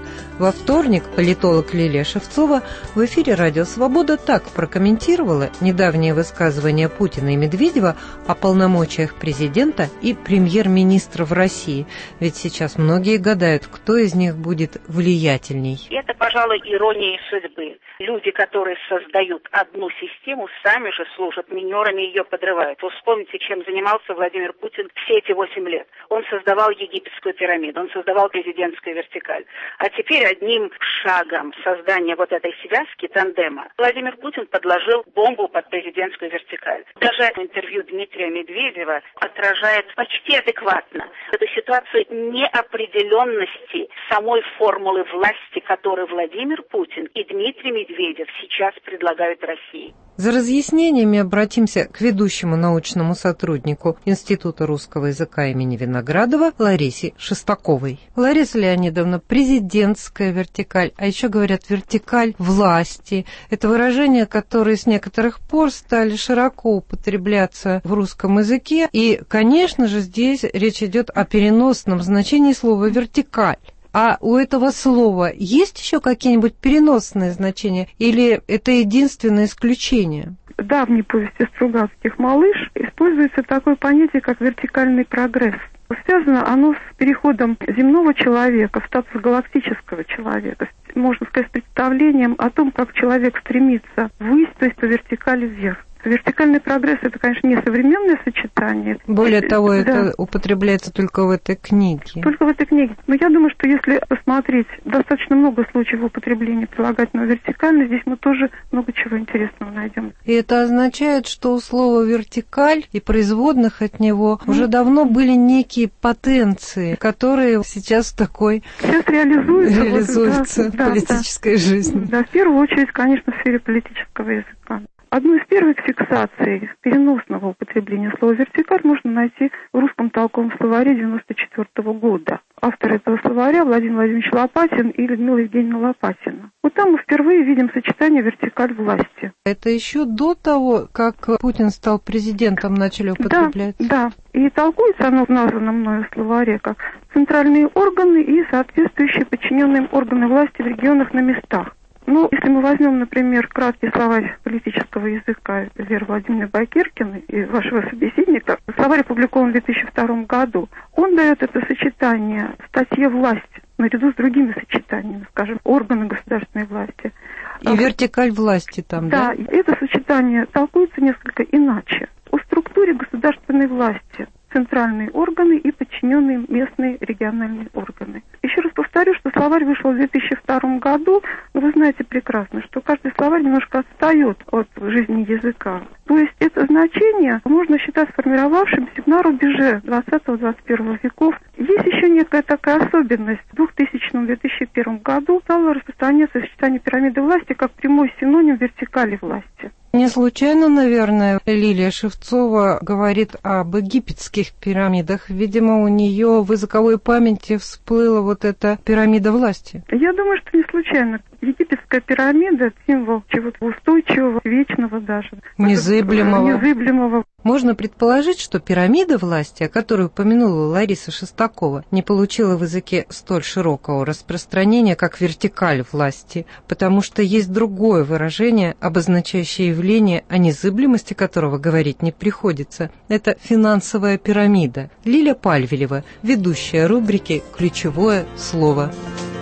Во вторник политолог Лилия Шевцова в эфире «Радио Свобода» так прокомментировала недавнее высказывание Путина и Медведева о полномочиях президента и премьер-министра в России. Ведь сейчас многие гадают, кто из них будет влиятельней. Это, пожалуй, ирония судьбы. Люди, которые создают одну систему, сами же служат минерами и ее подрывают. Вы вспомните, чем занимался Владимир Путин все эти восемь лет. Он создавал египетскую пирамиду, он создавал президентскую вертикаль. А теперь одним шагом создания вот этой связки, тандема, Владимир Путин подложил бомбу под президентскую вертикаль. Даже интервью Дмитрия Медведева отражает почти адекватно эту ситуацию неопределенности самой формулы власти, которую Владимир Путин и Дмитрий Медведев сейчас предлагают России. За разъяснениями обратимся к ведущему научному сотруднику Института русского языка имени Виноградова Ларисе Шестаковой. Лариса Леонидовна, президентская вертикаль, а еще говорят вертикаль власти. Это выражения, которые с некоторых пор стали широко употребляться в русском языке. И, конечно же, здесь речь идет о переносном значении слова «вертикаль». А у этого слова есть еще какие-нибудь переносные значения или это единственное исключение? В давней повести Стругацких «Малыш» используется такое понятие, как вертикальный прогресс. Связано оно с переходом земного человека в статус галактического человека, можно сказать, с представлением о том, как человек стремится ввысь, то есть по вертикали вверх. Вертикальный прогресс – это, конечно, не современное сочетание. Более того, да. это употребляется только в этой книге. Только в этой книге. Но я думаю, что если посмотреть достаточно много случаев употребления прилагательного вертикально, здесь мы тоже много чего интересного найдем. И это означает, что у слова «вертикаль» и производных от него mm. уже давно были некие потенции, которые сейчас такой сейчас реализуются, реализуются вот, в да, политической да, жизни. Да, в первую очередь, конечно, в сфере политического языка. Одну из первых фиксаций переносного употребления слова «вертикаль» можно найти в русском толковом словаре девяносто четвёртого года. Автор этого словаря Владимир Владимирович Лопатин и Людмила Евгеньевна Лопатина. Вот там мы впервые видим сочетание «вертикаль власти». Это еще до того, как Путин стал президентом, начали употреблять? Да, да. И толкуется оно в названном мною словаре как центральные органы и соответствующие подчиненные им органы власти в регионах на местах. Ну, если мы возьмем, например, краткий словарь политического языка Веры Владимировны Бакиркиной и вашего собеседника, словарь опубликован в две тысячи втором году, он дает это сочетание в статье «Власть» наряду с другими сочетаниями, скажем, органы государственной власти. И вертикаль власти там, да? Да, это сочетание толкуется несколько иначе. О структуре государственной власти. Центральные органы и подчиненные местные региональные органы. Еще раз повторю, что словарь вышел в две тысячи втором году, но вы знаете прекрасно, что каждый словарь немножко отстает от жизни языка. То есть это значение можно считать сформировавшимся на рубеже двадцатого-двадцать первого веков. Есть еще некая такая особенность. В двухтысячном - две тысячи первом году стало распространяться сочетание пирамиды власти как прямой синоним вертикали власти. Не случайно, наверное, Лилия Шевцова говорит об египетских пирамидах. Видимо, у нее в языковой памяти всплыла вот эта пирамида власти. Я думаю, что не случайно. Египетская пирамида – это символ чего-то устойчивого, вечного даже. Незыблемого. Незыблемого. Можно предположить, что пирамида власти, о которой упомянула Лариса Шестакова, не получила в языке столь широкого распространения, как вертикаль власти, потому что есть другое выражение, обозначающее явление, о незыблемости которого говорить не приходится. Это финансовая пирамида. Лиля Пальвелева, ведущая рубрики «Ключевое слово».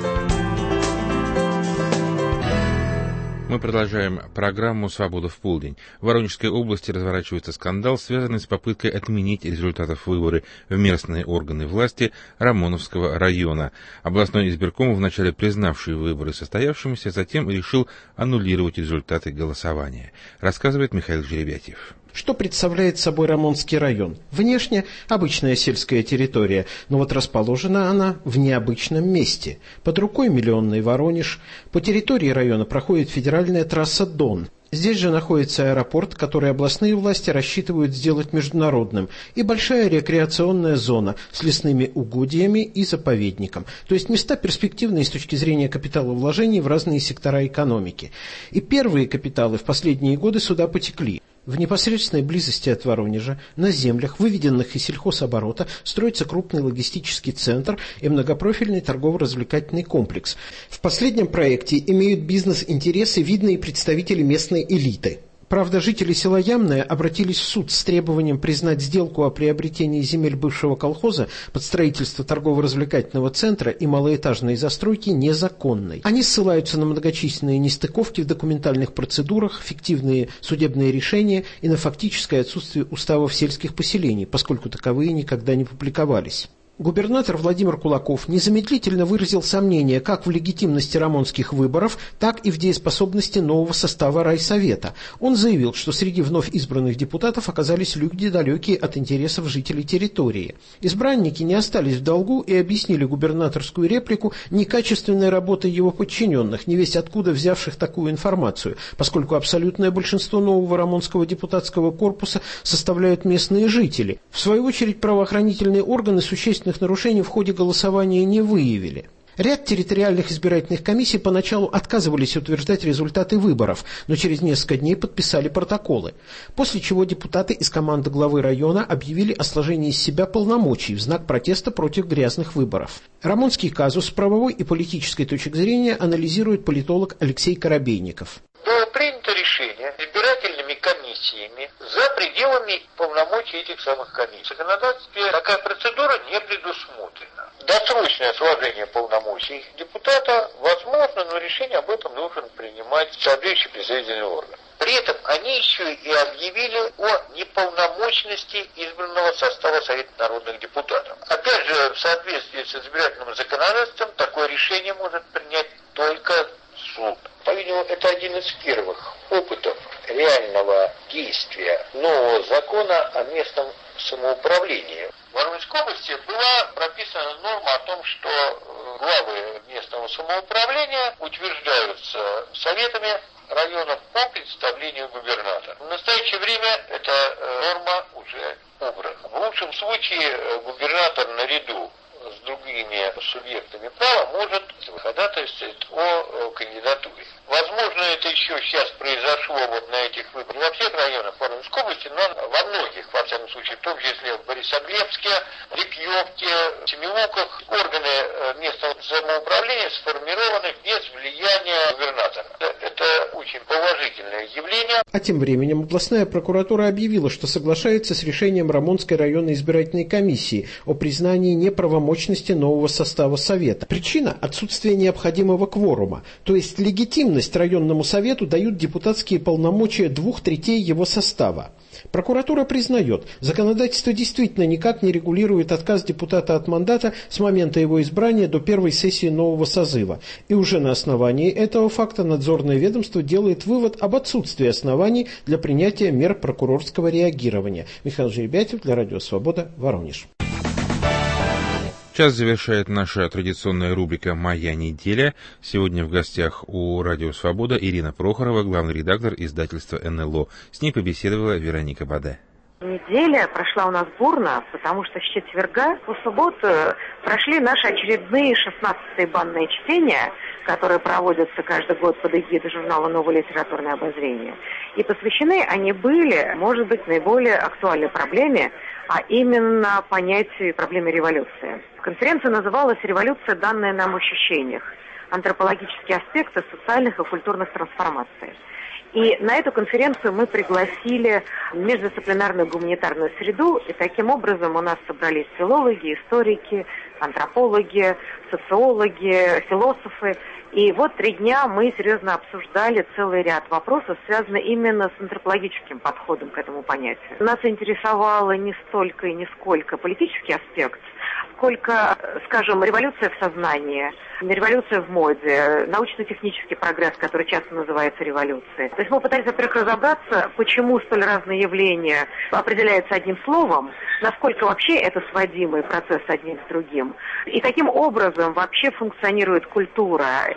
Мы продолжаем программу «Свобода в полдень». В Воронежской области разворачивается скандал, связанный с попыткой отменить результатов выборов в местные органы власти Рамоновского района. Областной избирком, вначале признавший выборы состоявшимися, затем решил аннулировать результаты голосования. Рассказывает Михаил Жеребятьев. Что представляет собой Рамонский район? Внешне обычная сельская территория, но вот расположена она в необычном месте. Под рукой миллионный Воронеж. По территории района проходит федеральная трасса Дон. Здесь же находится аэропорт, который областные власти рассчитывают сделать международным, и большая рекреационная зона с лесными угодьями и заповедником, то есть места перспективные с точки зрения капиталовложений в разные сектора экономики. И первые капиталы в последние годы сюда потекли. В непосредственной близости от Воронежа, на землях, выведенных из сельхозоборота, строится крупный логистический центр и многопрофильный торгово-развлекательный комплекс. В последнем проекте имеют бизнес-интересы видные представители местной элиты. Правда, жители села Ямное обратились в суд с требованием признать сделку о приобретении земель бывшего колхоза под строительство торгово-развлекательного центра и малоэтажной застройки незаконной. Они ссылаются на многочисленные нестыковки в документальных процедурах, фиктивные судебные решения и на фактическое отсутствие уставов сельских поселений, поскольку таковые никогда не публиковались. Губернатор Владимир Кулаков незамедлительно выразил сомнения как в легитимности рамонских выборов, так и в дееспособности нового состава райсовета. Он заявил, что среди вновь избранных депутатов оказались люди, далекие от интересов жителей территории. Избранники не остались в долгу и объяснили губернаторскую реплику некачественной работой его подчиненных, невесть откуда взявших такую информацию, поскольку абсолютное большинство нового рамонского депутатского корпуса составляют местные жители. В свою очередь, правоохранительные органы существенно нарушений в ходе голосования не выявили. Ряд территориальных избирательных комиссий поначалу отказывались утверждать результаты выборов, но через несколько дней подписали протоколы, после чего депутаты из команды главы района объявили о сложении из себя полномочий в знак протеста против грязных выборов. Рамонский казус с правовой и политической точки зрения анализирует политолог Алексей Коробейников. Было принято решение избирательными комиссиями за пределами полномочий этих самых комиссий. В законодательстве такая процедура не предусмотрена. Досрочное сложение полномочий депутата возможно, но решение об этом должен принимать соответствующий представительный орган. При этом они еще и объявили о неполномочности избранного состава Совета народных депутатов. Опять же, в соответствии с избирательным законодательством, такое решение может принять только суд. По-видимому, это один из первых опытов реального действия нового закона о местном самоуправлении. В Воронежской области была прописана норма о том, что главы местного самоуправления утверждаются советами районов по представлению губернатора. В настоящее время эта норма уже убрана. В лучшем случае губернатор наряду с другими субъектами права может ходатайствовать о кандидатуре. Возможно, это еще сейчас произошло вот на этих выборах. Не во всех районах Воронежской области, но во многих, во всяком случае, в том числе в Борисоглебске, Липьевке, Семилуках, органы местного самоуправления сформированы без влияния губернатора. Это очень положительное явление. А тем временем областная прокуратура объявила, что соглашается с решением Рамонской районной избирательной комиссии о признании неправомочности нового состава Совета. Причина – отсутствие необходимого кворума, то есть легитимность районному совету дают депутатские полномочия двух третей его состава. Прокуратура признает, законодательство действительно никак не регулирует отказ депутата от мандата с момента его избрания до первой сессии нового созыва. И уже на основании этого факта надзорное ведомство делает вывод об отсутствии оснований для принятия мер прокурорского реагирования. Михаил Жеребятев для Радио Свобода, Воронеж. Час завершает наша традиционная рубрика «Моя неделя». Сегодня в гостях у Радио Свобода Ирина Прохорова, главный редактор издательства эн эл о. С ней побеседовала Вероника Баде. Неделя прошла у нас бурно, потому что с четверга по субботу прошли наши очередные шестнадцатые банные чтения, которые проводятся каждый год под эгидой журнала «Новое литературное обозрение». И посвящены они были, может быть, наиболее актуальной проблеме, а именно понятию и проблеме революции. Конференция называлась «Революция, данная нам в ощущениях. Антропологические аспекты социальных и культурных трансформаций». И на эту конференцию мы пригласили междисциплинарную гуманитарную среду, и таким образом у нас собрались филологи, историки, антропологи, социологи, философы. И вот три дня мы серьезно обсуждали целый ряд вопросов, связанных именно с антропологическим подходом к этому понятию. Нас интересовало не столько и не сколько политический аспект, сколько, скажем, революция в сознании, революция в моде, научно-технический прогресс, который часто называется революцией. То есть мы пытались, во-первых, разобраться, почему столь разные явления определяются одним словом, насколько вообще это сводимый процесс одним с другим, и каким образом вообще функционирует культура,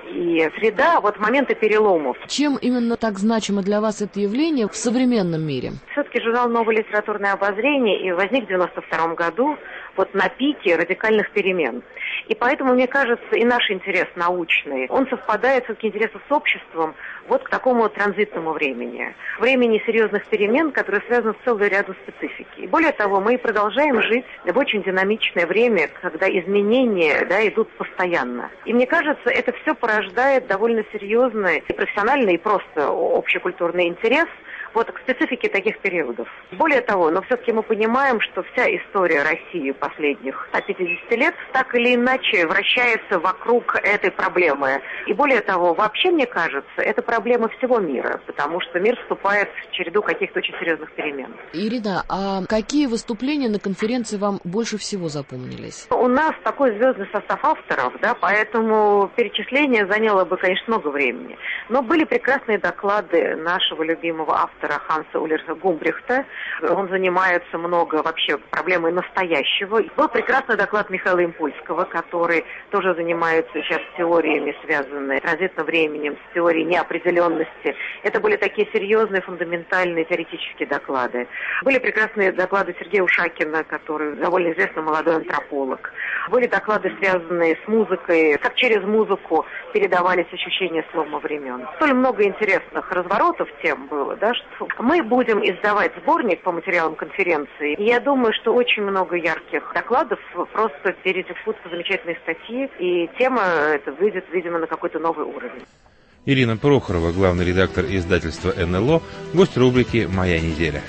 и среда – вот моменты переломов. Чем именно так значимо для вас это явление в современном мире? Все-таки журнал «Новое литературное обозрение» и возник в девяносто втором году вот на пике радикальных перемен. И поэтому, мне кажется, и наш интерес научный, он совпадает все-таки интересы с обществом вот к такому транзитному времени. Времени серьезных перемен, которые связаны с целым рядом специфики. И более того, мы продолжаем жить в очень динамичное время, когда изменения, да, идут постоянно. И мне кажется, это все порождает довольно серьезный и профессиональный, и просто общекультурный интерес вот к специфике таких периодов. Более того, но все-таки мы понимаем, что вся история России последних ста пятидесяти лет так или иначе вращается вокруг этой проблемы. И более того, вообще, мне кажется, это проблема всего мира, потому что мир вступает в череду каких-то очень серьезных перемен. Ирина, а какие выступления на конференции вам больше всего запомнились? У нас такой звездный состав авторов, да, поэтому перечисление заняло бы, конечно, много времени. Но были прекрасные доклады нашего любимого автора Ханса Ульриха Гумбрихта. Он занимается много вообще проблемой настоящего. Был прекрасный доклад Михаила Импульского, который тоже занимается сейчас теориями, связанными с транзитным временем, с теорией неопределенности. Это были такие серьезные, фундаментальные теоретические доклады. Были прекрасные доклады Сергея Ушакина, который довольно известный молодой антрополог. Были доклады, связанные с музыкой, как через музыку передавались ощущения слома времен. Столь много интересных разворотов тем было, да, что мы будем издавать сборник по материалам конференции. И я думаю, что очень много ярких докладов просто перетекут в замечательные статьи, и тема эта выйдет, видимо, на какой-то новый уровень. Ирина Прохорова, главный редактор издательства эн эл о, гость рубрики «Моя неделя».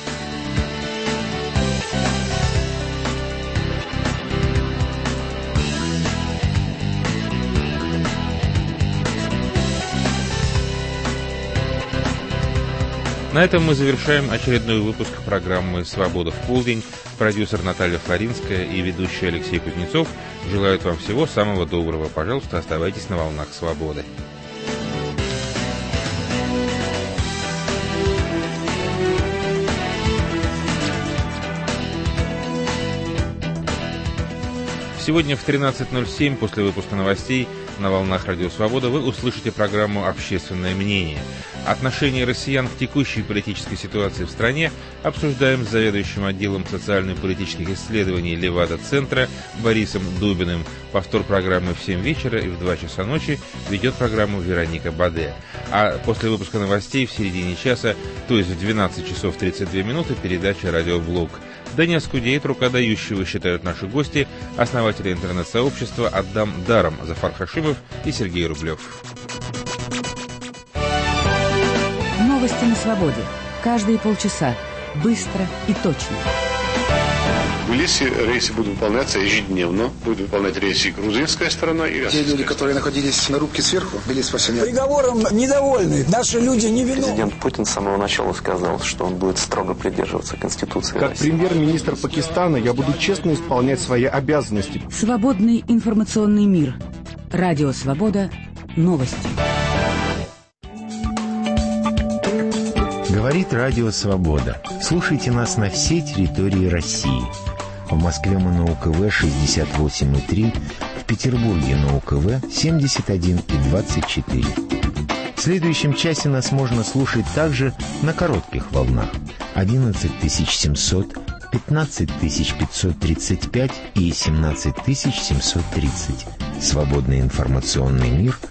На этом мы завершаем очередной выпуск программы «Свобода в полдень». Продюсер Наталья Флоринская и ведущий Алексей Кузнецов желают вам всего самого доброго. Пожалуйста, оставайтесь на волнах свободы. Сегодня в тринадцать ноль семь после выпуска новостей на волнах Радио Свобода вы услышите программу «Общественное мнение». Отношение россиян к текущей политической ситуации в стране обсуждаем с заведующим отделом социально-политических исследований Левада-центра Борисом Дубиным. Повтор программы в семь вечера и в два часа ночи ведет программу Вероника Баде. А после выпуска новостей в середине часа, то есть в двенадцать часов тридцать две минуты, передача «Радиоблог». Да не оскудеет рука дающего, считают наши гости, основатели интернет-сообщества «Отдам даром» Зафар Хашимов и Сергей Рублев. Новости на свободе. Каждые полчаса. Быстро и точно. В Тбилиси рейсы будут выполняться ежедневно. Будет выполнять рейсы грузинская сторона и российская. Те люди, которые находились на рубке сверху, были спасены. Приговором недовольны. Наши люди не виновны. Президент Путин с самого начала сказал, что он будет строго придерживаться Конституции Как России. премьер-министр Пакистана я буду честно исполнять свои обязанности. Свободный информационный мир. Радио Свобода. Новости. Говорит Радио Свобода. Слушайте нас на всей территории России. В Москве мы на УКВ шестьдесят восемь и три, в Петербурге на УКВ семьдесят один и двадцать четыре. В следующем часе нас можно слушать также на коротких волнах одиннадцать тысяч семьсот, пятнадцать тысяч пятьсот тридцать пять и семнадцать тысяч семьсот тридцать. Свободный информационный мир